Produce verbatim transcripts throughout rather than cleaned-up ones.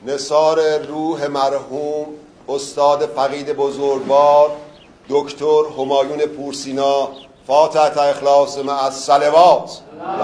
نثار روح مرحوم استاد فقید بزرگوار دکتر همایون پورسینا فاتحه اخلاص مع الصلوات.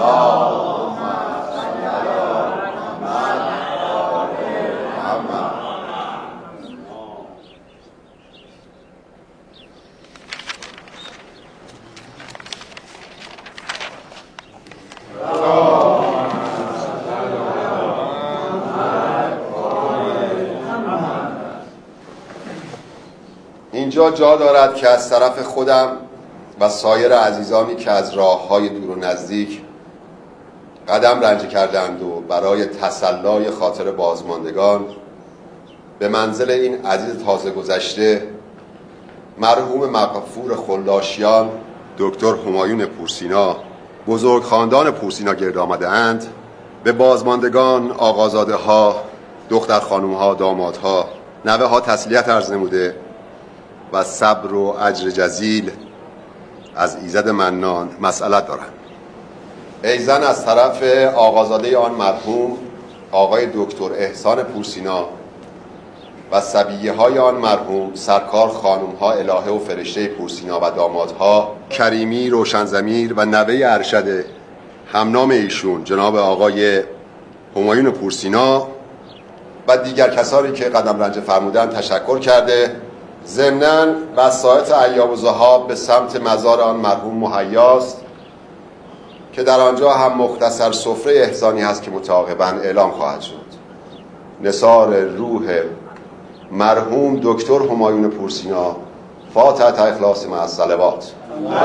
اینجا جا دارد که از طرف خودم و سایر عزیزانی که از راه‌های دور و نزدیک قدم رنجه کردند و برای تسلای خاطر بازماندگان به منزل این عزیز تازه گذشته مرحوم مغفور خلاشیان دکتر همایون پورسینا بزرگ خاندان پورسینا گرد آمده اند، به بازماندگان، آقازاده ها، دختر خانم ها، داماد ها، نوه ها تسلیت عرض نموده و صبر و اجر جزیل از ایزد منان مسئلت دارند. ایزن از طرف آقازاده آن مرحوم آقای دکتر احسان پورسینا و صبیه های آن مرحوم سرکار خانم ها الهه و فرشته پورسینا و دامادها کریمی روشنضمیر و نوه ارشد همنام ایشون جناب آقای همایون پورسینا و دیگر کسانی که قدم رنجه فرمودن تشکر کرده. ضمناً وسایط ایاب و ذهاب به سمت مزار آن مرحوم مهیاست که در آنجا هم مختصر سفره احسانی هست که متعاقباً اعلام خواهد شد. نثار روح مرحوم دکتر همایون پورسینا فاتحه اخلاص مع الصلوات.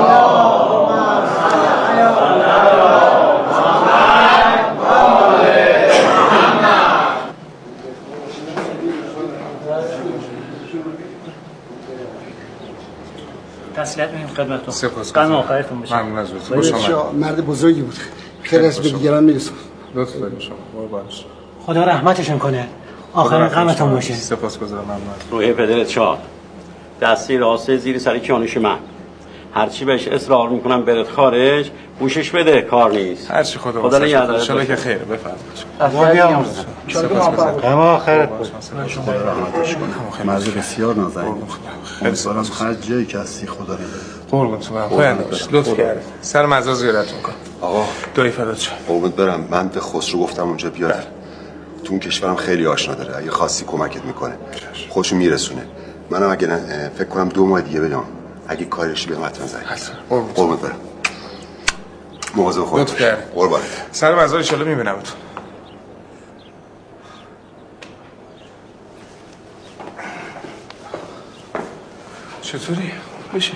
تسلیت میگیم خدمتتون. سپاس. قدم آخرتون بشه. ممنون از لطفتون. مرد بزرگی بود. خیر از به دیگران میرسون. لطف دارید شما. قربانش. خدا رحمتشون کنه. آخرین غمتون باشه. سپاسگزارم. ممنون. روح پدرت شاد. دستی راسته زیر سر کیانوش من. هرچی بهش اصرار میکنم برات خارج گوشش بده، کار نیست. هرچی خدا خدا نگهدار. ان شاء الله که خیره. بفرمایید. خدا بیامرزه. ان شاء الله موفق اما خیرت خدا رحمتش کنه. مرد بسیار نازنین بود. امیدوارم هر جایی که هستی خدا بده. قربونتون برم. پاینده باش. لطف کردید. سر مزار زیارت میکنم. آقا دایی فدات شم. قربونت برم. من به خسرو گفتم اونجا بیاد. تو اون کشورم خیلی آشنا داره. اگه خاصی کمکت میکنه. خودشو میرسونه. منم اگه فکر کنم دو ماه دیگه بیام. اگه کارش بیام حتما زنگ بزن. قربونت برم. مواظب خودت باش. قربان. سر مزار ان شاء الله میبینمتون. چطوری؟ بشه.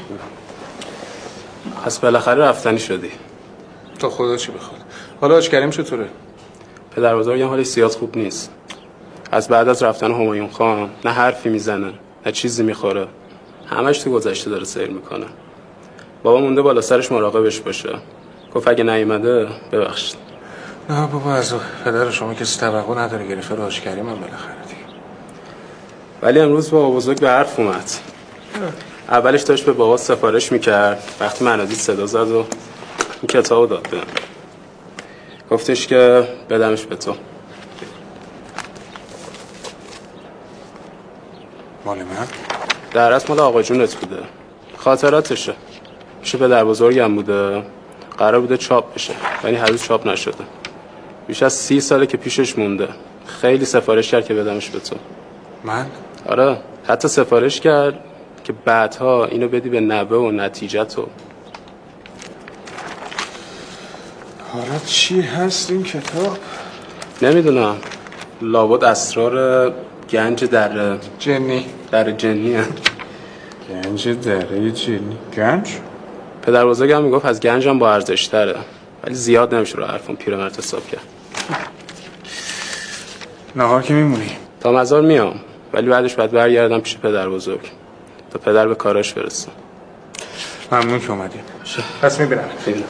پس بالاخره رفتنی شدی. تا خدا چی بخواد. حالا حاج کریم چطوره؟ پدر بزرگم حالش زیاد خوب نیست. از بعد از رفتن همایون خان نه حرفی میزنه نه چیزی میخوره. همش تو گذشته داره سیر میکنه. بابا مونده بالا سرش مراقبش باشه. گفت اگه نیومده ببخشید. نه بابا از پدر شما کسی توقع نداره گرفته رو حاج کریم هم بالاخره دیگه. ولی امروز بابا بزرگ به حرف اومد. اولش داشت به بابا سفارش میکرد. وقتی منادی صدا زد و این کتابو داد بهم. گفتش که بدمش به تو. مال من؟ در اصل مال آقا جونت بوده. خاطراتشه. پیش پدر بزرگم بوده. قرار بوده چاپ بشه. ولی هنوز چاپ نشده. بیش از سی ساله که پیشش مونده. خیلی سفارش کرد که بدمش به تو. من؟ آره. حتی سفارش کرد که بعدها اینو بدی به نوه و نتیجه تو. حالا چی هست این کتاب؟ نمیدونم. لابد اسرار گنج در جنی. در جنی هم. گنج دره جنی. گنج؟ پدر بزرگم میگفت از گنجم با ارزش تره. ولی زیاد نمیشه رو حرفم پیرمرد حساب کرد. نهار که میمونی؟ تا مزار میام. ولی بعدش باید برگردم پیش پدر بزرگ تا پدر به کاراش برسه. ممنون که اومدی. پس میبینم. میبینم.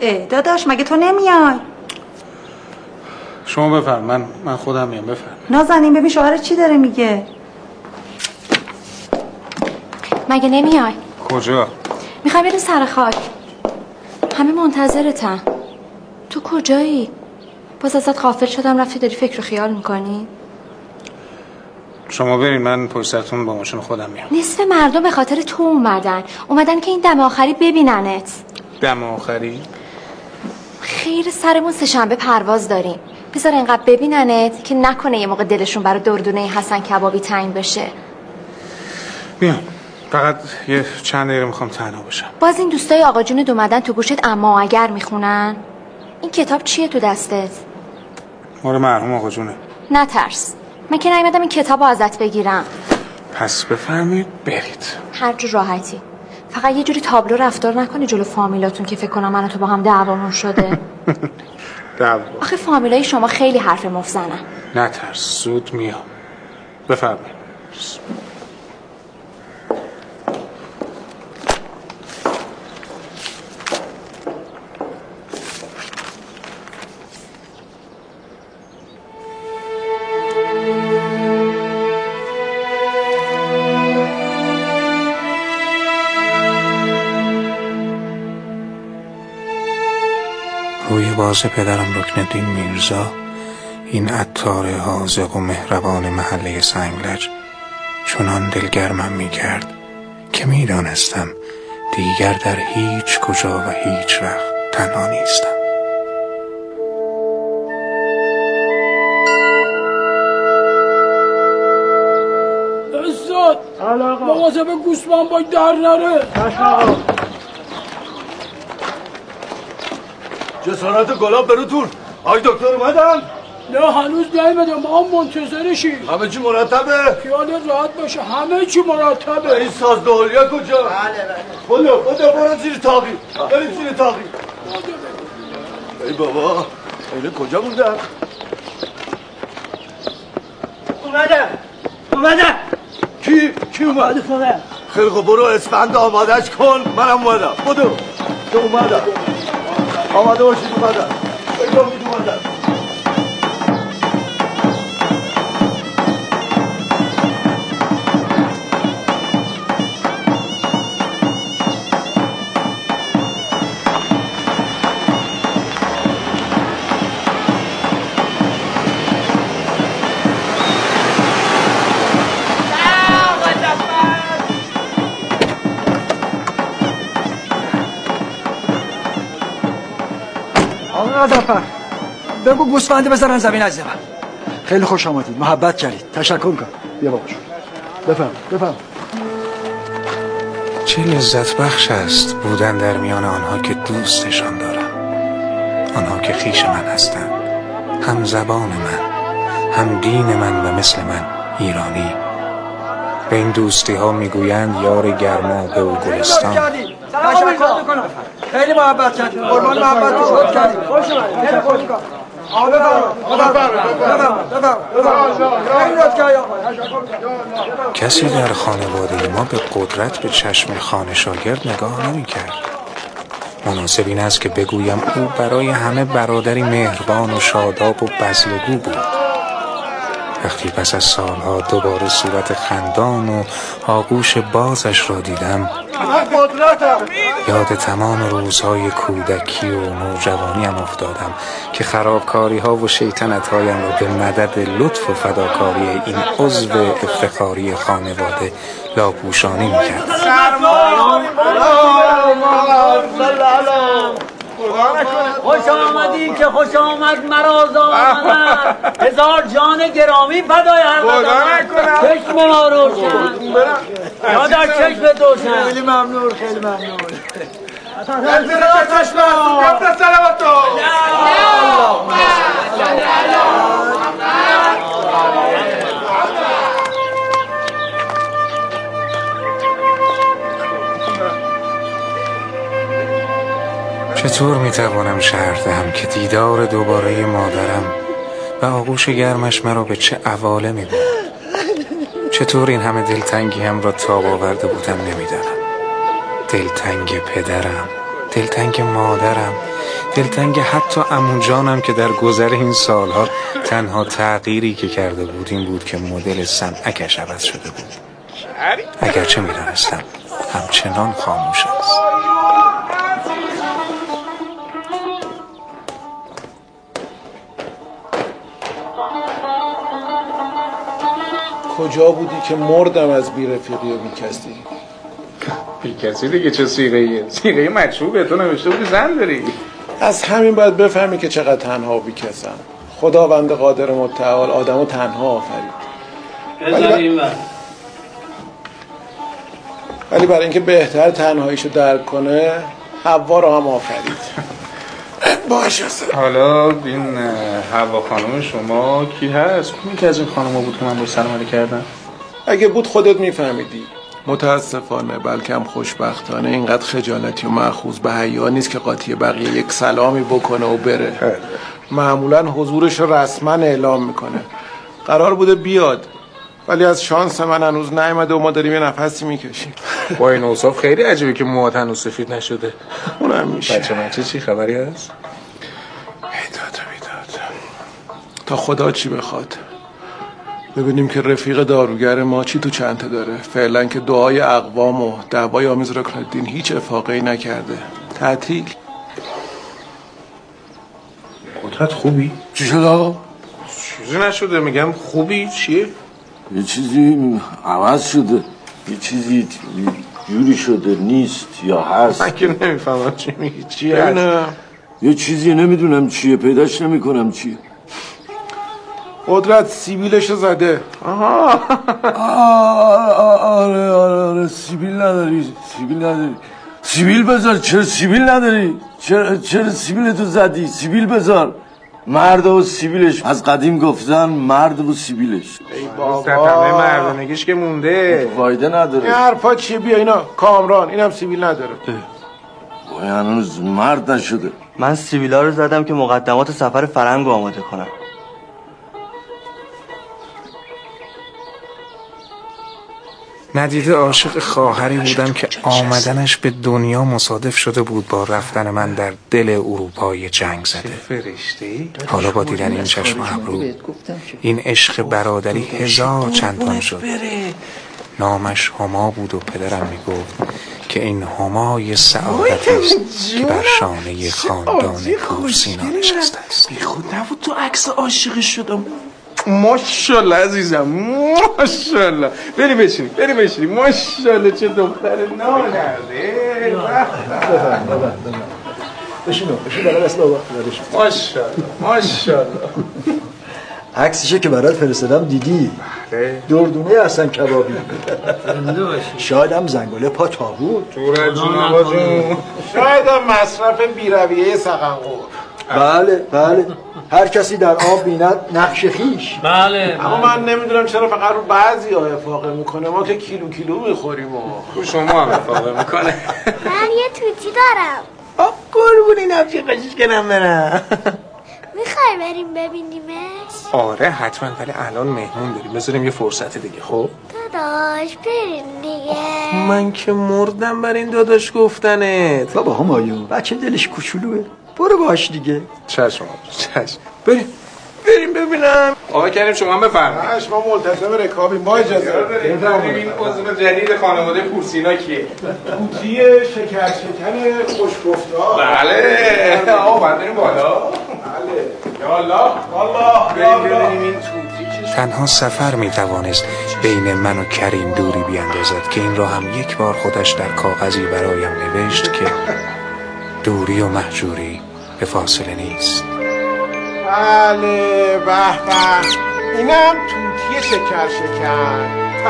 اه داداش مگه تو نمیای؟ شما بفرم، من من خودم میام. بفرم نازنین ببین شوهر چی داره میگه. مگه نمیای؟ کجا؟ میخوای بریم سر خاک. همه منتظرتن. تو کجایی؟ باز ازت غافل شدم رفتی داری فکر و خیال میکنی؟ شما برین، من پشت سرتون با ماشین خودم میام. نصف مردم به خاطر تو اومدن اومدن که این دم آخری ببیننت. دم آخری؟ خیر سرمون سه‌شنبه پرواز داریم. بذار اینقدر ببیننت که نکنه یه موقع دلشون برای دردونه حسن کبابی تنگ بشه. میام، فقط یه چند دقیقه میخوام تنها باشم. باز این دوستای آقا جون اومدن تو گوشت اما اگر میخونن. این کتاب چیه تو دستت؟ مال مرحوم آقا جونه. نترس، من که نیومدم این کتابو ازت بگیرم. پس بفرمایید برید. هر جور راحتی. فقط یه جوری تابلو رفتار نکنی جلو فامیلاتون که فکر کنم من و تو با هم دعوامون شده. دعوا؟ آخه فامیلای شما خیلی حرف مفزنن. نترس، زود میام. بفرمایید. روی باز پدرم رکنالدین میرزا، این عطار حاذق و مهربان محله سنگلج چنان دلگرمم میکرد که میدانستم دیگر در هیچ کجا و هیچ وقت تنها نیستم. استاد مواظب گوسفند باید در نره. جسارت گلاب براتون. آی دکتر اومدن؟ نه هنوز نیومده، ما هم منتظرشیم. همه چی مرتبه؟ خیالت راحت باشه، همه چی مرتبه. این ساز دولیا کجا؟ بله بله. بودو بودو برو زیر تاقی. بریم زیر تاقی. ای بابا اینه کجا موندن؟ اومدن اومدن. کی؟ کی اومد؟ فقط خیلی خوب برو اسفند آمادش کن. منم اومدم. بودو تو اومدم. آماده باشید اومدم. بگامید اومدم. غضب‌فر بگو گوسفنده بذارن زمین از زمین. خیلی خوش آمدید، محبت کردید، تشکر کن. بیا بابا بفهم بفهم. چه لذت بخش است بودن در میان آنها که دوستشان دارم، آنها که خویش من هستند، هم زبان من، هم دین من و مثل من ایرانی. به این دوستی ها میگویند یار گرمابه و گلستان. تشکر میکنم، خیلی محبت کردید، قربان محبت تو شد کردید. خوش اومدید. خیلی خوش میکنم. آقا بفرمایید بفرمایید. کسی در خانواده ما به قدرت به چشم خانه شاگرد نگاه نمی کرد. مناسب این است که بگویم او برای همه برادری مهربان و شاداب و بذل‌گو بود. وقتی پس از سالها دوباره صورت خندان و آغوش بازش را دیدم، یاد تمام روزهای کودکی و نوجوانیم افتادم که خرابکاری ها و شیطنت هایم را به مدد لطف و فداکاری این عضو افتخاری خانواده لاپوشانی میکرد. خوش آمدی که خوش آمد مراز آمدن، هزار جان گرامی فدای هر قدم. چشم ما روشن یا در چشم دوشن. خیلی ممنون خیلی ممنون. چطور میتوانم شرح دهم که دیدار دوباره مادرم و آغوش گرمش مرا به چه عوالمی برد؟ چطور این همه دلتنگی هم را تاب آورده بودم نمیدانم. دلتنگ پدرم، دلتنگ مادرم، دلتنگ حتی عمو جانم که در گذر این سالها تنها تغییری که کرده بود این بود که مدل سمعکش عوض شده بود. اگرچه میدانستم همچنان خاموش است. کجا بودی که مردم از بی رفیقی و بی کسی؟ بی کسی دیگه چه سیغه‌ایه؟ سیغه مچوبه، تو نوشته بودی زن داری. از همین باید بفهمی که چقدر تنها و بی کسم. خداوند قادر متعال آدمو تنها آفرید. ولی, ب... ولی برای اینکه بهتر تنهاییشو درک کنه حوا رو هم آفرید. باشه. حالا این حوا خانم شما کی هست؟ کدومی که از این خانم‌ها بود که من با سلام علیک کردم؟ اگه بود خودت میفهمیدی. متاسفانه بلکه هم خوشبختانه اینقدر خجالتی و مأخوذ به حیا نیست که قاطی بقیه یک سلامی بکنه و بره. معمولا حضورش رو رسما اعلام میکنه. قرار بوده بیاد ولی از شانس من هنوز نیومده و ما داریم یه نفسی میکشیم. با این اوصاف خیلی عجیبه که موهات هنوز سفید نشده. اونم میشه. بچه بچه چی خبری هست؟ ایداد بیداد تا خدا چی بخواد. ببینیم که رفیق داروگر ما چی تو چنته داره. فعلا که دعای اقوام و دعوای آمیز رکن الدین هیچ افاقه‌ای نکرده. تعطیل. قدرت خوبی؟ چی شد آقا؟ چیزی نشده، میگم خوبی چیه؟ یه چیزی عوض شده، یه چیزی جوری شده نیست یا هست. من که نمیفهمم چی میگی، چی هست؟ یه چیزی نمیدونم چیه، پیداش نمیکنم چیه. قدرت سیبیلشو زده. آها آره آره آره سیبیل نداری، سیبیل نداری. سیبیل بذار. چرا سیبیل نداری؟ چرا چرا سیبیل تو زدی؟ سیبیل بذار. مرد و سیبیلش از قدیم گفتن مرد و سیبیلش. ای بابا مردانگیش که مونده فایده نداره. این حرفا چیه؟ بیا اینا کامران اینم سیبیل نداره. وای هنوز مرد نشده. من سیبیلا رو زدم که مقدمات سفر فرنگ رو آماده کنم. ندیده عاشق خواهری بودم که آمدنش به دنیا مصادف شده بود با رفتن من در دل اروپای جنگ زده. حالا با دیدن این چشم و ابرو این عشق برادری هزار چندان شد. نامش هما بود و پدرم میگفت که این همای سعادتی است که بر شانه خاندان کورسینا نشسته است. بی خود نبود تو عکس عاشقی شدم. ماشاءالله عزیزم، ماشاءالله. بری بشینی بری بشینی. ماشاءالله چه دختر نانرده. بشینو بشین برای دست بابا. ماشاءالله ماشاءالله. عکسشه که برات فرستادم دیدی؟ بله. دردونه هستن کبابی. شاید هم زنگوله پا تابوت. جوره جون آبازون. شاید هم مصرف بیرویه سقنقور. بله بله. هر کسی در آب بیند نقش خیش. بله. اما من نمیدونم چرا فقط رو بعضی ها افاقه میکنه. ما که کیلو کیلو میخوریم و رو شما هم افاقه میکنه. من یه توتی دارم. آب قربونی نفچی قشش کنم برم. میخوای بریم ببینیمش؟ آره حتما، ولی الان مهمون داریم، بذاریم یه فرصت دیگه. خب داداش بریم دیگه. من که مردم بر این داداش گفتنت. بابا همایون بچه دلش کوچولوه، برو باش دیگه. چشم چشم. بریم بریم ببینم. آقا کریم شما هم بفرمایید. ما ملتزم رکابیم. با اجازه بریم این عضو جدید خانواده کورسینا کیه؟ توتی شکر شکن خوشگفتار. بله. آقا باید بریم بالا. بله. یا الله والله. بریم ببینیم این توتی. تنها سفر می توانست بین من و کریم دوری بیاندازد که این را هم یک بار خودش در کاغذی برایم نوشت که دوری و مهجوری به فاصله نیست. بله به به. اینم توتی شکر شکن.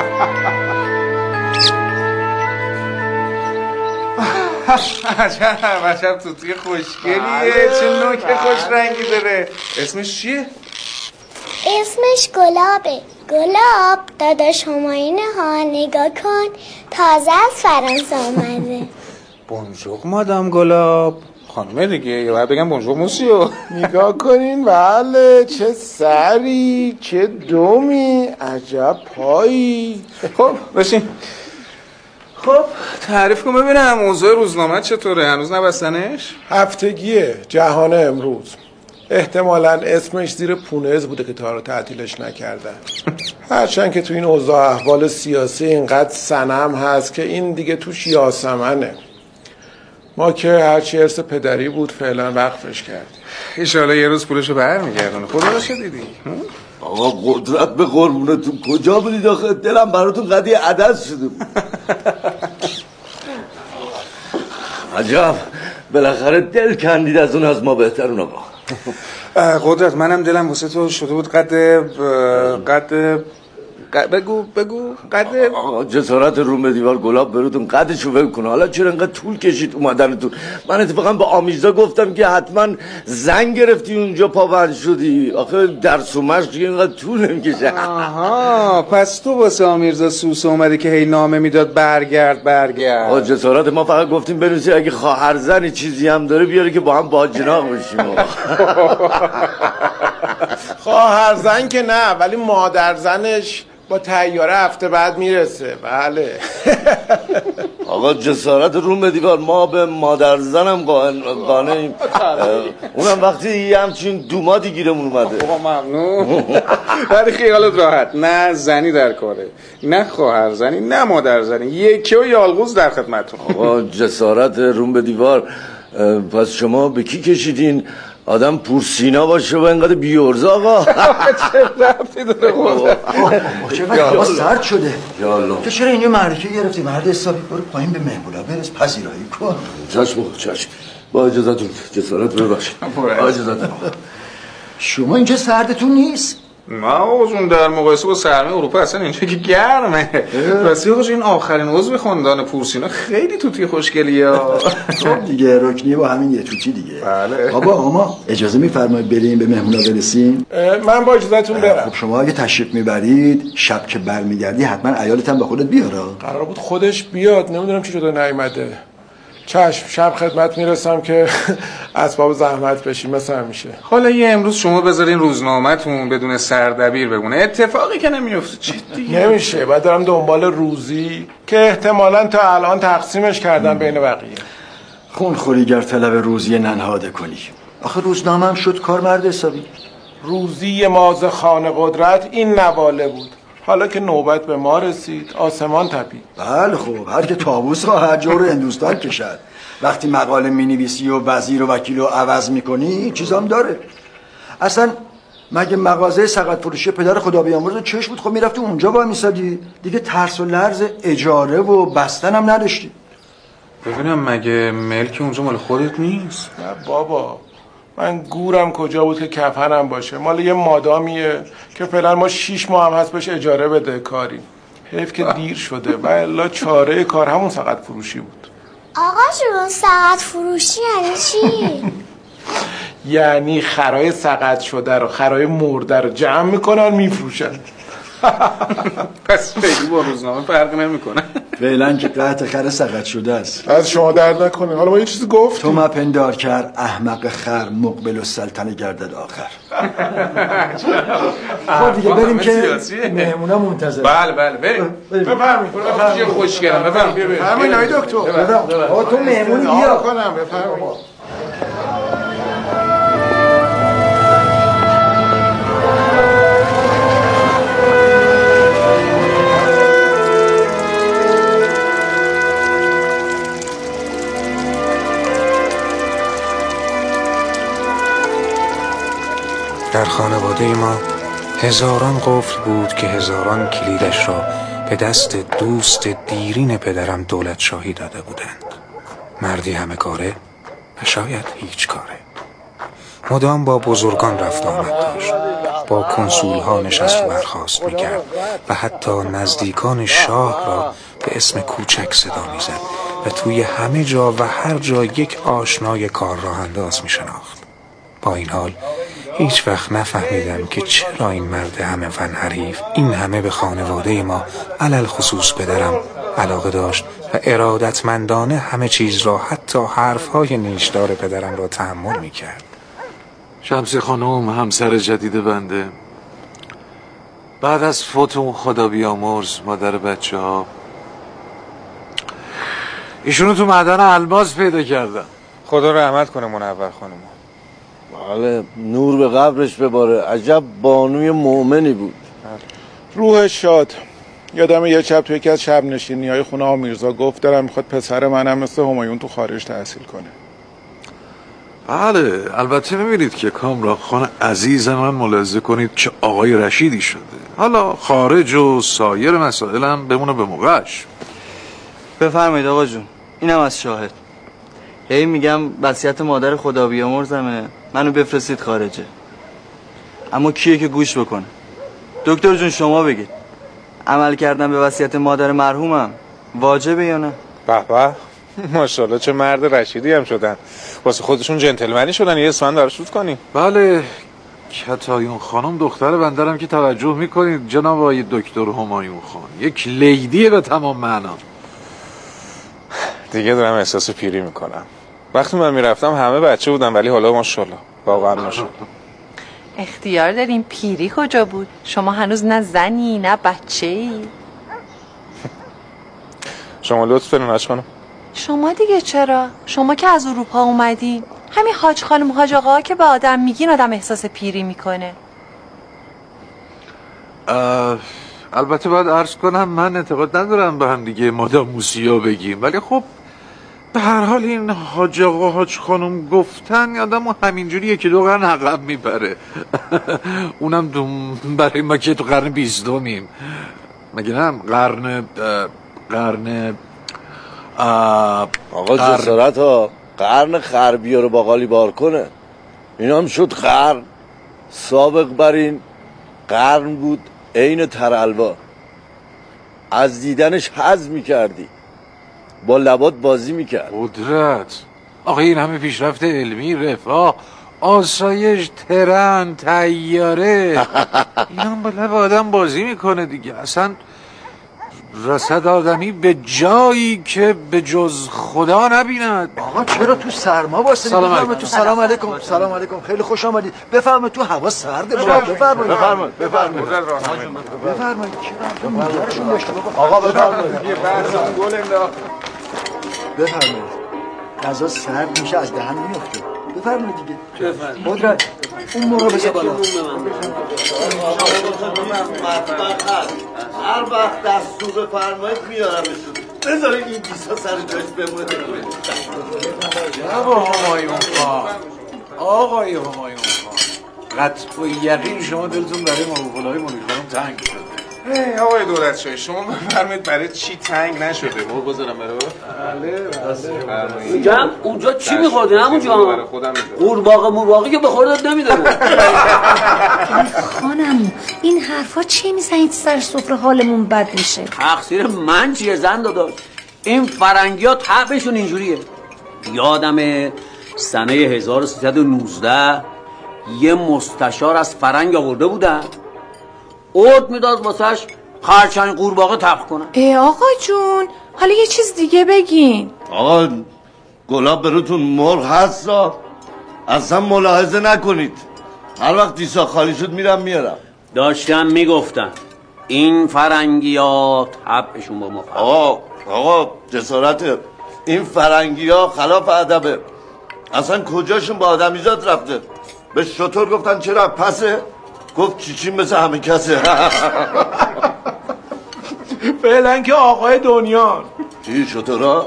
عجب عجب توتی خوشگلیه. چه نوک خوش رنگی داره. اسمش چیه؟ اسمش گلابه. گلاب داداش هماینه ها نگاه کن، تازه از فرانسه آمده. بونژور مادام گلاب. خانمه دیگه، یا باید بگم بونژور موسیو. نگاه کنین. بله چه سری، چه دومی، عجب پایی. خب بشین. خب تعریف کن ببینم موضوع روزنامه چطوره؟ هنوز نبستنش؟ هفتگیه جهان امروز. احتمالاً اسمش زیر پونز بوده که تا رو تعطیلش نکردن. هرچند که تو این اوضاع احوال سیاسی اینقدر صنم هست که این دیگه توش یاسمنه. ما که هرچی ارث پدری بود فعلا وقفش کردیم. ایشالا یه روز پولشو برمیگردونه. خدا رو دیدی؟ آقا قدرت به قربونتون کجا بودید آخه؟ دلم براتون قضیه عدس شده بود. عجب بالاخره دل کندید از اون از ما بهترون آقا. قدرت منم دلم واسه تو شده بود قد قد بگو بگو قد آقا جسارت روم به دیوار گلاب برودون قدشو ول کنه. حالا چرا انقدر طول کشید اومدنتون؟ من اتفاقا به آمیزا گفتم که حتما زنگ گرفتی اونجا پاور شدی. آخه درس و مشق اینقدر طول نمیکشه. آها پس تو واسه آمیرزا سوسه اومدی که هی نامه میداد برگرد برگرد. آقا جسارت ما فقط گفتیم بنویسی اگه خواهر زنی چیزی هم داره بیاره که با هم باجناق بشیم. خواهر زن که نه ولی مادر زنش با طیاره هفته بعد میرسه. بله. آقا جسارت روم به دیوار ما به مادر زنم قانعیم. اونم وقتی یه همچین دومادی گیرمون اومده. آقا ممنون. ولی خیالت راحت نه زنی در کاره نه خواهر زنی نه مادر زنی یکی و یالغوز در خدمتتون. آقا جسارت روم به دیوار پس شما به کی کشیدین؟ آدم پورسینا باشه و اینقدر بیورزه آقا. چه رفتی داره خدا. چقدر هوا سرد شده. یالا تو چرا اینو معرکه گرفتی؟ مرد حسابی برو پایین به مهمولا برس پذیرایی کن. چشم چشم با اجازتون جسارت ببخشید. با اجازتون. شما اینجا سردتون نیست؟ نه آقا در مقایسه با سرمایه اروپا اصلا اینجا که گرمه. راستی آقا این آخرین عضو خاندان پورسینا خیلی توتی خوشگلیه. خب دیگه رکنیه با همین یه توتی دیگه. بله. بابا اما اجازه میفرمایید بریم به مهمونا برسیم؟ من با اجازهتون برم. خب شما اگه تشریف میبرید شب که برمیگردی حتما عیالت هم با خودت بیاره. قرار بود خودش بیاد نمیدونم چی شده نیومده. چشم شب خدمت میرسم که اسباب زحمت بشیم مثل همیشه. حالا یه امروز شما بذارین روزنامه‌تون بدون سردبیر بمونه اتفاقی که نمیفته. جدی نمیشه. بعد دارم دنبال روزی که احتمالاً تا الان تقسیمش کردن بین بقیه. خون خوری گر طلب روزی ننهاده کنی. آخه روزنامه هم شد کار مرد حسابی. روزی ماز خانه قدرت این نواله بود. حالا که نوبت به ما رسید آسمان تپید. بله خب هر که طاووس خواهد جور هندوستان کشد. وقتی مقاله مینویسی و وزیر و وکیل رو عوض میکنی چیزام داره. اصلا مگه مغازه سقط فروشی پدر خدا بیامرز چش بود؟ خب میرفتی اونجا با میسادی دیگه ترس و لرز اجاره و بستن هم نداشتی. ببینم مگه ملک اونجا مال خودت نیست؟ نه بابا من گورم کجا بود که کفنم باشه. مال یه مادامیه که فعلا ما شیش ماه هم هست بهش اجاره بده کاری. حیف که دیر شده و الا چاره کار همون سقط فروشی بود. آقا جون سقط فروشی یعنی چی؟ یعنی خرای سقط شده رو خرای مرده رو جمع میکنن میفروشن. پس خیلی با روزنامه فرق نمیکنه. فعلا که قطع خر سقط شده است. از شما درد نکنه. حالا ما یه چیزی گفتیم. تو مپندار کرد احمق خر مقبل و سلطنه گردد آخر. خب دیگه بریم که مهمونا منتظر. بله بله بریم. بفرمایید. بفرمایید. خوشگلم. بفرمایید. بفرمایید آقای دکتر. آقا تو مهمونی بیا. کنم بفرمایید. در خانواده ما هزاران قفل بود که هزاران کلیدش را به دست دوست دیرین پدرم دولت شاهی داده بودند. مردی همه کاره و شاید هیچ کاره. مدام با بزرگان رفت آمد داشت، با کنسول ها نشست و برخاست میکرد و حتی نزدیکان شاه را به اسم کوچک صدا میزد و توی همه جا و هر جا یک آشنای کار راه انداز میشناخت. با این حال هیچ وقت نفهمیدم که چرا این مرد همه فن حریف این همه به خانواده ما علل خصوص پدرم علاقه داشت و ارادتمندانه همه چیز را حتی حرفهای نیشدار پدرم را تحمل میکرد. شمسی خانم همسر جدید بنده بعد از فوت اون خدا بیامرز مادر بچه ها ایشونو تو معدن الماس پیدا کردم. خدا رحمت کنه منور خانم. بله نور به قبرش بباره. عجب بانوی مؤمنی بود. روحش شاد. یادم یه شب تو یکی از شب نشینی های خونه ها میرزا گفت دارم میخواد پسر منم مثل همایون تو خارج تحصیل کنه. بله البته میبینید که کامران خان عزیز من ملاحظه کنید که آقای رشیدی شده. حالا خارج و سایر مسائل هم بمونه به موقعش. بفرمایید آقا جون. اینم از شاهد. هی میگم وصیت مادر خدا بیامرزمه منو بفرستید خارجه. اما کیه که گوش بکنه؟ دکتر جون شما بگید عمل کردن به وصیت مادر مرحومم واجبه یا نه؟ به به ماشاءالله چه مرد رشیدی هم شدن. واسه خودشون جنتلمنی شدن. یه اسم براش شوت کنیم. بله کتایون خانم دختر بندرم که توجه میکنید جناب آقای دکتر همایون خان یک لیدیه به تمام معنا. دیگه دارم احساس پیری میکنم. وقتی من میرفتم همه بچه بودن ولی حالا ماشاءالله واقعا ماشاءالله. اختیار داریم. پیری کجا بود؟ شما هنوز نه زنی نه بچه‌ای. شما لطف دارین حاج خانم. شما دیگه چرا؟ شما که از اروپا اومدین. همین حاج خانم حاج آقا که به آدم میگین آدم احساس پیری میکنه. البته باید عرض کنم من اعتقاد ندارم به هم دیگه مادام موسیا بگیم، ولی خب به هر حال این حاج آقا حاج خانم گفتن آدمو همینجوری یکی دو قرن عقب میبره. اونم دوم برای ما که تو قرن بیستمیم. مگه نه قرن قرن آقا جسارت ها قرن خربیا رو باقالی بار کنه. این هم شد قرن. سابق بر این قرن بود عین ترالوا. از دیدنش حظ میکردی، با لبات بازی میکرد. قدرت آقا این همه پیشرفت علمی، رفاه، آسایش، ترن، طیاره این هم با لب آدم بازی میکنه دیگه. اصلا رسد آدمی به جایی که به جز خدا نبیند. آقا چرا تو سرما واسه سلام علیکم. تو سلام علیکم. سلام علیکم. خیلی خوش آمدید. بفرمایید تو هوا سرده. بفرمایید بفرمایید بفرمایید بفرمایید. آقا بفرمایید. یه بحثم گل انداخت. بفرمایید. غذا سرد میشه از دهن میافته. بفرمایید دیگه. بفرمایید. قدرت اون موقع بزن بالا. هر وقت دستور بفرمایید میارمشون. بذارید این بیسا سر جاش بمونه. جناب همایون خان، آقای همایون خان، قطع و یقین شما دلتون برای مقابله‌های ملک خانم تنگ شده. ای آقای دولتشاه شما بفرمایید برای چی تنگ نشده؟ بابا بذارم برای بابا. بله. میگم اونجا چی میخوردین همونجا؟ قورباغه مورباغه که به خوردت نمیداره. خانم این حرفا چی میزنید سر سفره حالمون بد میشه؟ تقصیر من چیه زن داداش؟ این فرنگی ها طبعشون اینجوریه. یادم سنه هزار و سیصد و نوزده یه مستشار از فرنگ آورده بودن، ارد میداد واسش خرچنگ قورباغه طبخ کنن. ای آقا جون حالا یه چیز دیگه بگین. آقا گلاب بروتون مرغ هستا، اصلا ملاحظه نکنید. هر وقت دیسا خالی شد میرم میارم. داشتم میگفتن این فرنگی ها طبعشون با ما فرق. آقا آقا جسارت این فرنگی ها خلاف ادبه. اصلا کجاشون با آدمیزاد رفته؟ به شطور گفتن چرا پسه؟ گفت چیچین مثل همه کسه. فعلا که آقای دنیا. چی شطورا؟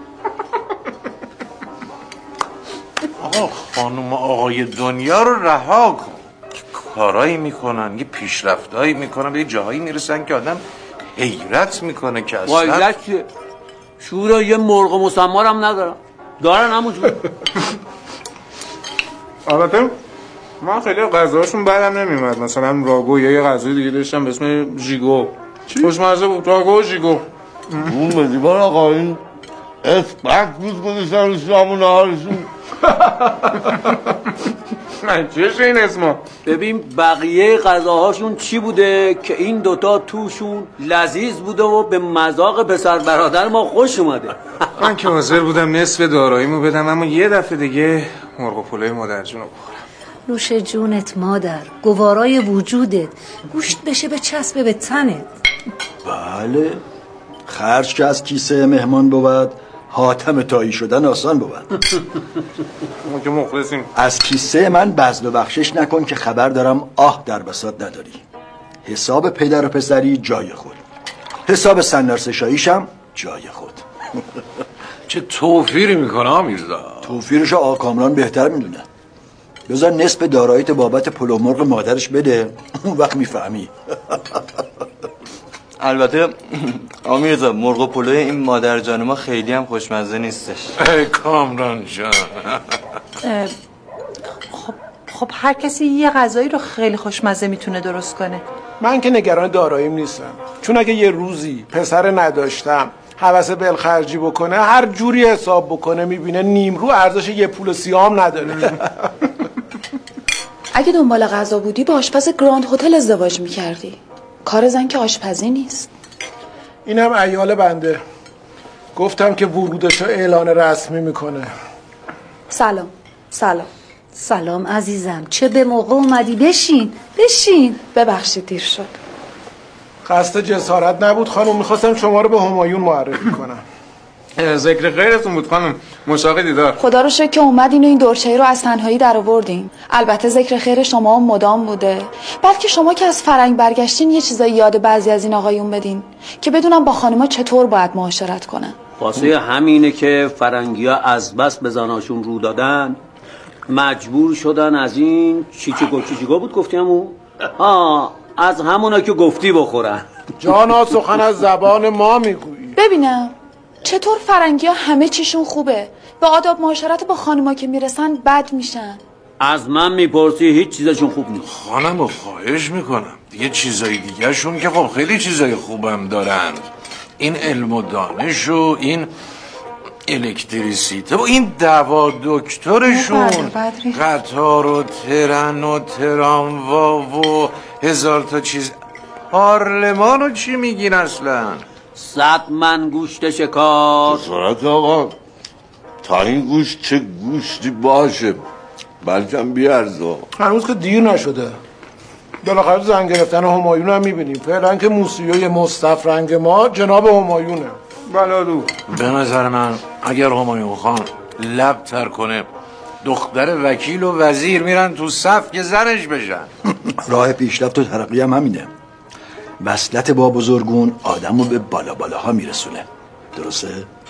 آقا خانم آقای دنیا رو رها کن. کارایی میکنن، یه پیشرفتایی میکنن، به یه جاهایی میرسن که آدم حیرت میکنه که اصلا وایلش چیه؟ شورا یه مرغ مسمار هم ندارم دارن همونجور. البته من خیلی غذاشون بدم نمیومد. مثلا راگو یا یه غذای دیگه داشتم به اسم ژیگو. خوشمزه بود. راگو و ژیگو. اون بدیبان آقا این اسپک بود گذاشتن رو شامون نهارشون. چیش این اسما؟ ببین بقیه غذاهاشون چی بوده که این دوتا توشون لذیذ بوده و به مذاق پسر برادر ما خوش اومده. من که حاضر بودم نصف داراییمو بدم اما یه دفعه دیگه مرغ و پلوی مادر جونو بخورم. نوش جونت مادر، گوارای وجودت، گوشت بشه به چسبه به تنت. بله خرج که از کیسه مهمان بود، حاتم تایی شدن آسان بود. ما که مخلصیم. از کیسه من بذل و بخشش نکن که خبر دارم آه در بساط نداری. حساب پدر و پسری جای خود، حساب سنارسشاییشم جای خود. چه توفیری میکنه آمیرزا؟ توفیرشو آقا کامران بهتر میدونه. بذار نصف داراییت بابت پلو مرغ مادرش بده، اون وقت میفهمی. البته آمیرزا مرغ و پلوی این مادر جان ما خیلی هم خوشمزه نیستش. ای کامران جان. خب خب هر کسی یه غذایی رو خیلی خوشمزه میتونه درست کنه. من که نگران داراییم نیستم، چون اگه یه روزی پسر نداشتم هوس بلخرجی بکنه هر جوری حساب بکنه میبینه نیمرو ارزش یه پول سیام نداره. اگه دنبال غذا بودی با آشپز گراند هتل ازدواج میکردی. کار زن که آشپزی نیست. اینم عیال بنده، گفتم که ورودشو اعلان رسمی میکنه. سلام. سلام. سلام عزیزم، چه به موقع اومدی؟ بشین بشین. ببخشید دیر شد. قصد جسارت نبود خانم، میخواستم شما رو به همایون معرفی کنم. ذکر خیرتون بود خانم، مشتاق دیدار. خدا رو شکر که اومدین و این دورچه‌ای رو از تنهایی در آوردین. البته ذکر خیر شما هم مدام بوده. بلکه شما که از فرنگ برگشتین یه چیزایی یاد بعضی از این آقایون بدین که بدونم با خانم‌ها چطور باید معاشرت کنن. واسه همینه که فرنگی‌ها از بس به زناشون رو دادن مجبور شدن از این چیچیگو چیچیگو بود گفتیمو؟ آه از همونا که گفتی بخورن. جانا سخن از زبان ما میگویی. ببینم چطور فرنگی ها همه چیشون خوبه، به آداب معاشرت با خانما که میرسن بد میشن. از من میپرسی هیچ چیزشون خوب نیست. خانم رو خواهش میکنم دیگه چیزای دیگه شون که خب خیلی چیزای خوبم دارن. این علم و دانش و این الکتریسیته و این دوا دکترشون، قطار و ترن و تراموا و هزار تا چیز. پارلمان رو چی میگین اصلا؟ صد من گوشت شکار. جسارت آقا تا این گوشت چه گوشتی باشه بلکم بیارزا. هنوز که دیر نشده، بالاخره زن گرفتن همایون هم میبینیم. فعلا که موسیوی مصطفی رنگ ما جناب همایونه. بلالو به نظر من اگر همایون خان لب تر کنه دختر وکیل و وزیر میرن تو صف که زنش بشن. راه پیشرفت و ترقی هم همینه. وصلت با بزرگون آدمو به بالا بالاها میرسونه. درسته؟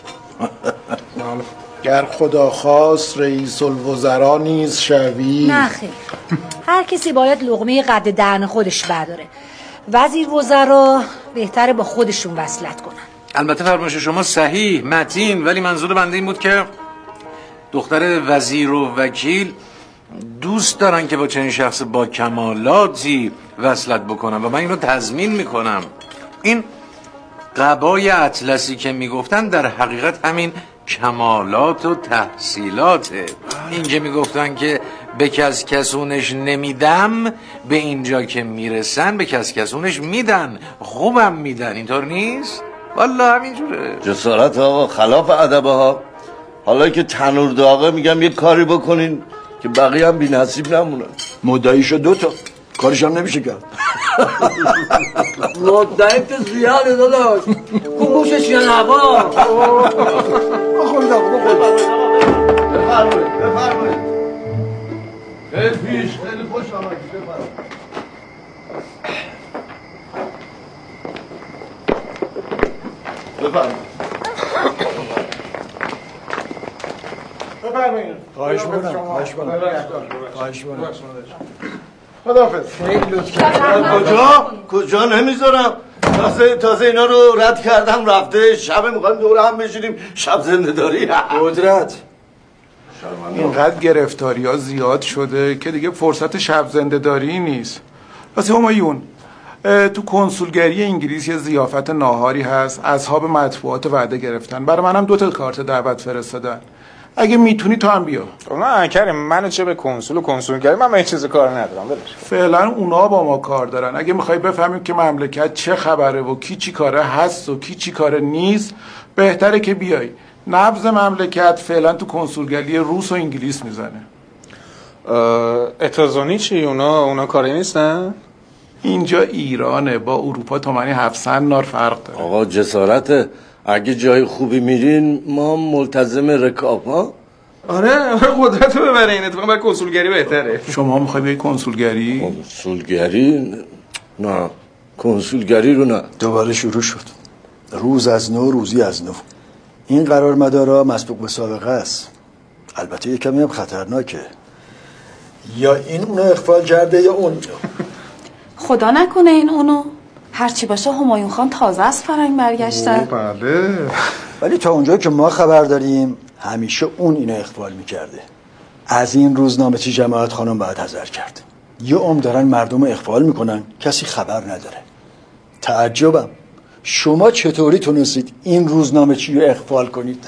گر خدا خواست رئیس الوزراء نیز شوی. نه خیر، هر کسی باید لقمه قد دهن خودش برداره. وزیر وزرا بهتره با خودشون وصلت کنن. البته فرمایش شما صحیح متین، ولی منظور بنده این بود که دختر وزیر و وکیل دوست دارن که با چنین شخص با کمالاتی وصلت بکنن و من اینو تضمین میکنم. این قبای اطلسی که میگفتن در حقیقت همین کمالات و تحصیلاته. این که میگفتن که به کس کسونش نمیدم، به اینجا که میرسن به کس کسونش میدن، خوبم میدن. اینطور نیست؟ والله همینجوره. جسارت آقا خلاف ادبه ها. حالا که تنور داغه میگم یه کاری بکنین که بقیه هم بی نصیب نمونه. مدعیشو دوتا کارش هم نمیشه کرد. مدعی که زیاده داداش کنگوشش یا نبا. بخورید آقا بخورید. بفرمایید بفرمایید. خیلی پیش خیلی خوش آمدید. بفرمایید. بفرمایید. بفرمایید. خواهش می‌کنم. خواهش می‌کنم. خواهش می‌کنم. خداحافظ. خیلی لطف کردید. کجا؟ کجا نمیذارم. تازه تازه اینا رو رد کردم رفته. شب می‌خوایم دور هم بشینیم شب زنده داری. قدرت. اینقدر گرفتاری ها زیاد شده که دیگه فرصت شب زنده داری نیست. واسه همایون تو کنسولگری انگلیس یه ضیافت ناهاری هست، اصحاب مطبوعات وعده گرفتن، برای منم دو تا کارت دعوت فرستادن. اگه میتونی تو هم بیا. نه کریم منو چه به کنسول و کنسولگری، من به این چیز کار ندارم. ولش. فعلا اونا با ما کار دارن. اگه میخوای بفهمیم که مملکت چه خبره و کی چی کاره هست و کی چی کاره نیست، بهتره که بیای. نبض مملکت فعلا تو کنسولگری روس و انگلیس میزنه. اتازونی چی؟ اونا اونا کاری نیستن؟ اینجا ایرانه، با اروپا تومانی هفتصد نار فرق داره. آقا جسارت اگه جای خوبی میرین ما ملتزم رکاب ها. آره قدرت رو ببره این اتفاقا برای کنسولگری بهتره. شما میخوای بری کنسولگری؟ کنسولگری؟ نه کنسولگری رو نه. دوباره شروع شد. روز از نو روزی از نو. این قرارمدارا مسبوق به سابقه است. البته یه کمی هم خطرناکه. یا این اونو اخفال کرده یا اون. خدا نکنه این اونو. هرچی باشه همایون خان تازه از فرنگ برگشته. بله. ولی تا اونجایی که ما خبر داریم همیشه اون اینو اخفال میکرده. از این روزنامه چی جماعت خانم باید حذر کرد. یه عمر دارن مردم رو اخفال میکنن کسی خبر نداره. تعجبم شما چطوری تونستید این روزنامه چی رو اخفال کنید؟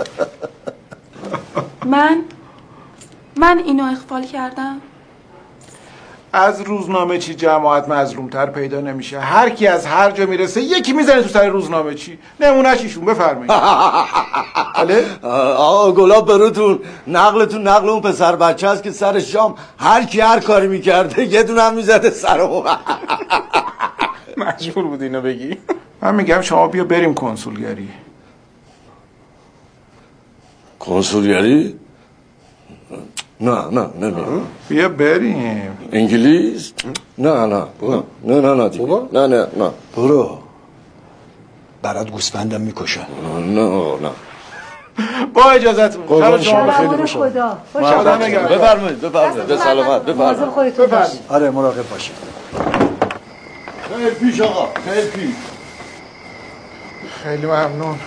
من من اینو اخفال کردم. از روزنامه چی جماعت مظلومتر پیدا نمیشه. هر کی از هر جا میرسه یکی میزنه تو سر روزنامه چی. نمونهش ایشون بفرمایید. بله آقا گلاب بروتون نقلتون نقل اون پسر بچه است که سر شام هر کی هر کاری میکرده یه دونه هم میزده سر اون. مجبور بود اینو بگی. من میگم شما بیا بریم کنسولگری. کنسولگری؟ نه نه نمیام. بیا بریم. انگلیس؟ نه نه نه نه نه نه دیگه. نه نه نه برو برات گوسفندم میکشن. نه نه با اجازهتون قربان شما خیلی خدا خوشحال. خدا نگهدار. بفرمایید بفرمایید به سلامت بفرمایید. خودتون باشید. آره مراقب باشید. خیلی پیش آقا خیلی پیش. خیلی ممنون.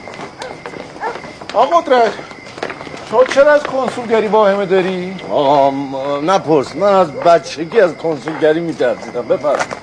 آقا قدرت تو چرا از کنسولگری واهمه داری؟ آقا نپرس من از بچگی از کنسولگری میترسیدم. بفرمایید.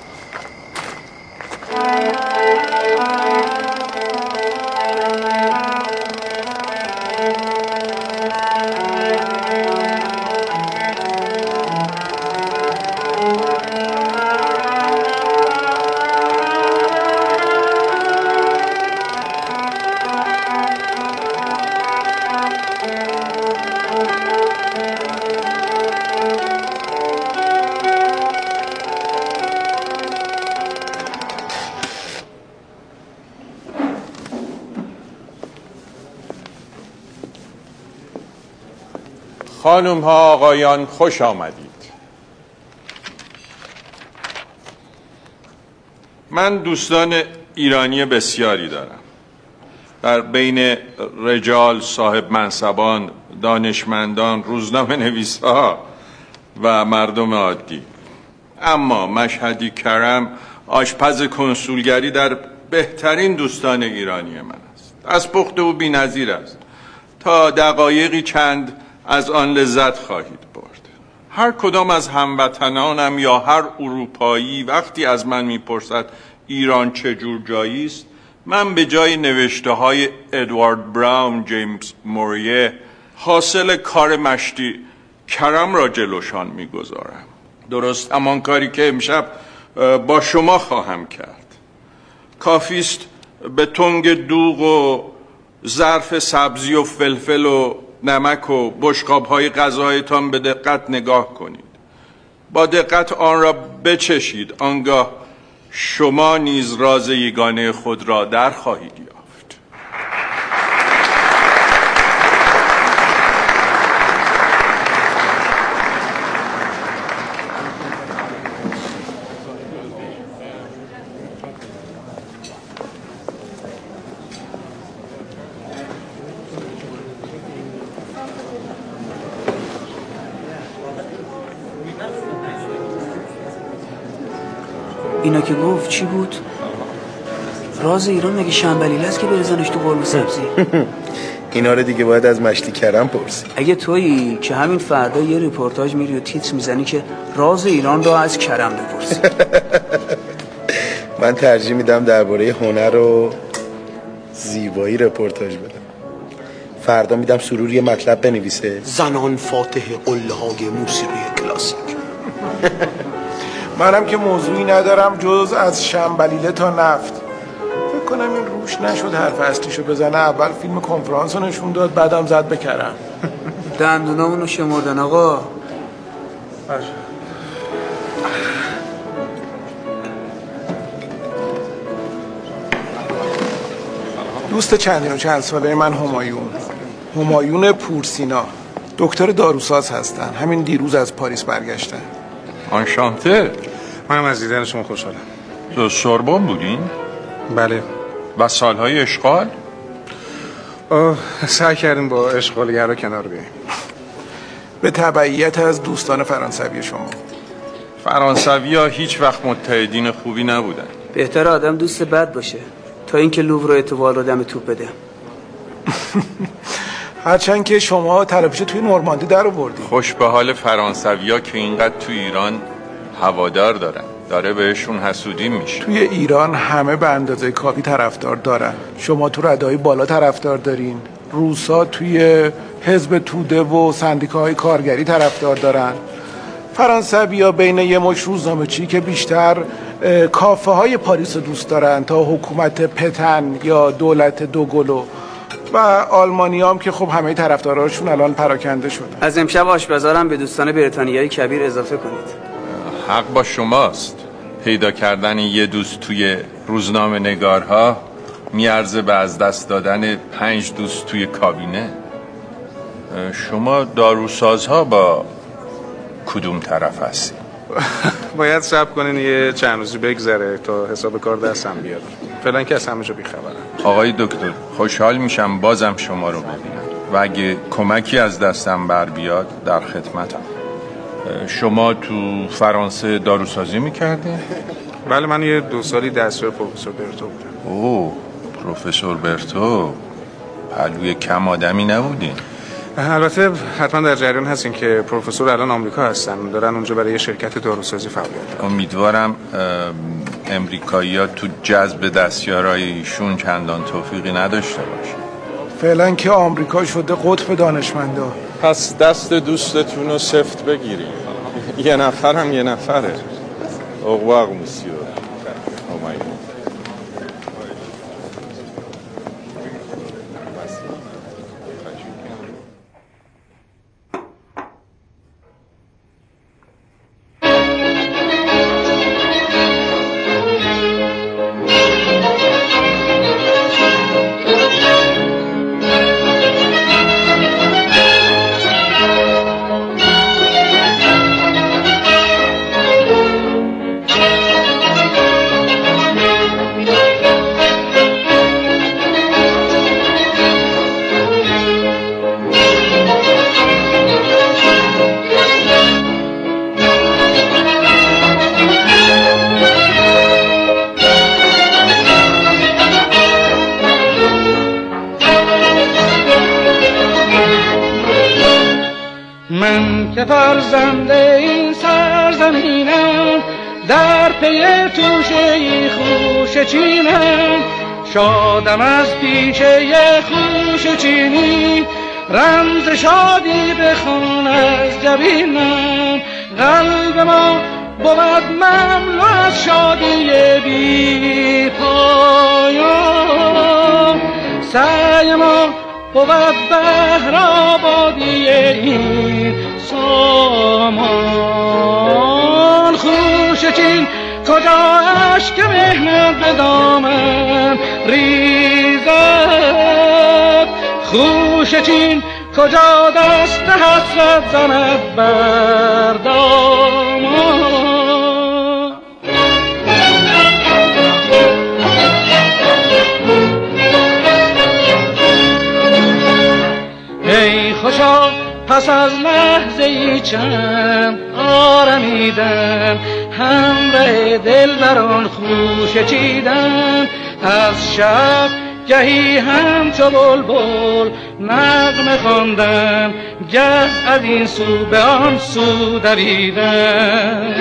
خانم ها آقایان خوش آمدید. من دوستان ایرانی بسیاری دارم در بین رجال، صاحب منصبان، دانشمندان، روزنامه نویس‌ها و مردم عادی. اما مشهدی کرم آشپز کنسولگری در بهترین دوستان ایرانی من است. از پخته و بی‌نظیر است. تا دقایقی چند از آن لذت خواهید برد. هر کدام از هموطنانم یا هر اروپایی وقتی از من میپرسد ایران چه جور جایی است، من به جای نوشته های ادوارد براون، جیمز موریه حاصل کار مشتی کرم را جلوشان میگذارم. درست همان کاری که امشب با شما خواهم کرد. کافیست به تنگ دوغ و ظرف سبزی و فلفل و نمک و بشقاب‌های غذایتان به دقت نگاه کنید. با دقت آن را بچشید. آنگاه شما نیز راز یگانه خود را در خواهید یافت. اینا که گفت چی بود؟ راز ایران مگه شنبلیل است که برزنش تو قرمه سبزی؟ اینا رو دیگه باید از مشتی کرم پرسی. اگه تویی که همین فردا یه ریپورتاج میری و تیتر میزنی که راز ایران را از کرم بپرسی. من ترجیح میدم درباره هنر و زیبایی رپورتاج بدم. فردا میدم سرور یه مطلب بنویسه زنان فاتح قله‌های موسیقی کلاسیک. منم که موضوعی ندارم جز از شنبلیله تا نفت. فکر کنم این روش نشد حرف اصلیشو بزنه. اول فیلم کنفرانس رو نشون داد بعدم زد به کرم. دندونامون رو شمردن آقا. باشه. دوست چندین و چند ساله من همایون همایون پورسینا دکتر داروساز هستن. همین دیروز از پاریس برگشتن. آنشانته. منم از دیدن شما خوشحالم. تو سوربن بودین؟ بله. و سالهای اشغال؟ سعی کردیم با اشغالگرها کنار بیاییم. به تبعیت از دوستان فرانسوی شما. فرانسوی ها هیچ وقت متحدین خوبی نبودن. بهتر آدم دوست بد باشه تا اینکه لوور رو اعتبار رو دم توپ بده. هرچند که شما طرفش توی نورماندی در آوردید. خوش به حال فرانسوی ها که اینقدر توی ایران هوادار دارن. داره بهشون حسودی میشه. توی ایران همه به اندازه کافی طرفدار دارن. شما تو ردای بالا طرفدار دارین. روسا توی حزب توده و سندیکاهای کارگری طرفدار دارن. فرانسوی‌ها بین یه مش روزنامه چی که بیشتر کافه های پاریس رو دوست دارن تا حکومت پتن یا دولت دوگلو. و آلمانی هم که خب همه طرفداراشون الان پراکنده شدن. از امشب آشپزارم به دوستان بریتانیایی کبیر اضافه کنید. حق با شماست. پیدا کردن یه دوست توی روزنامه نگارها میارزه به از دست دادن پنج دوست توی کابینه. شما داروسازها با کدوم طرف هستی؟ باید صبر کنین یه چند روزی بگذره تا حساب کار دستم بیاد. فعلا که از همه جا بیخبرم. آقای دکتر خوشحال میشم بازم شما رو ببینم و اگه کمکی از دستم بر بیاد در خدمتم. شما تو فرانسه داروسازی میکردین؟ بله من یه دو سالی دستیار پروفسور برتو بودم. اوه پروفسور برتو، پهلوی کم آدمی نبودین. البته حتما در جریان هستین که پروفسور الان آمریکا هستن، دارن اونجا برای یه شرکت داروسازی فعالیت دارن. امیدوارم امریکایی‌ها تو جذب دستیارای ایشون چندان توفیقی نداشته باشه. فعلا که آمریکا شده قطب دانشمندا. پس دست دوستتون رو سفت بگیریم. یه نفر هم یه نفره. اقواق موسیو همایون. فرزنده این سرزمینم در پی توشه خوش چینم شادم از پیشه خوش چینی رمز شادی بخوان از جبینم قلب ما بود مملو از شادی بی پایان سعی ما بود بهر آبادی این سامان خوش چین کجا اشک مهنت به دامن ریزد خوش چین کجا دست حسرت زند بر دامان ای خوشا پس از لحظه ای چند آرمیدن همراه دل بران خوش چیدن از شب گهی همچو بلبل نغمه خواندن گه از این سو به آن سو دویدن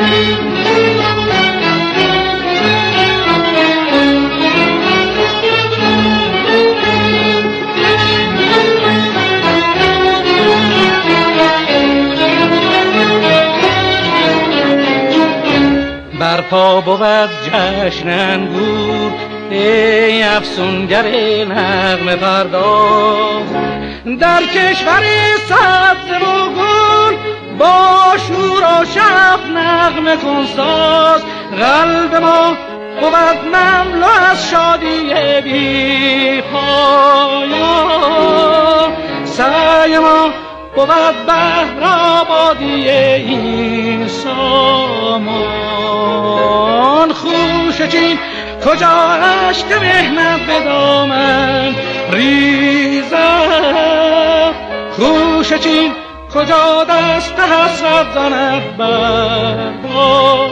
برپا بود جشن انگور ای افسونگر نغمه پرداز در کشور سبز و گل با شور و شب نغمه کن ساز قلب ما بود مملو از شادی بی پایان. سعی ما بود بهر آبادی این سامان. خوش چین کجا اشک مهنت به دامن ریزد، خوش چین کجا دست حسرت زند بر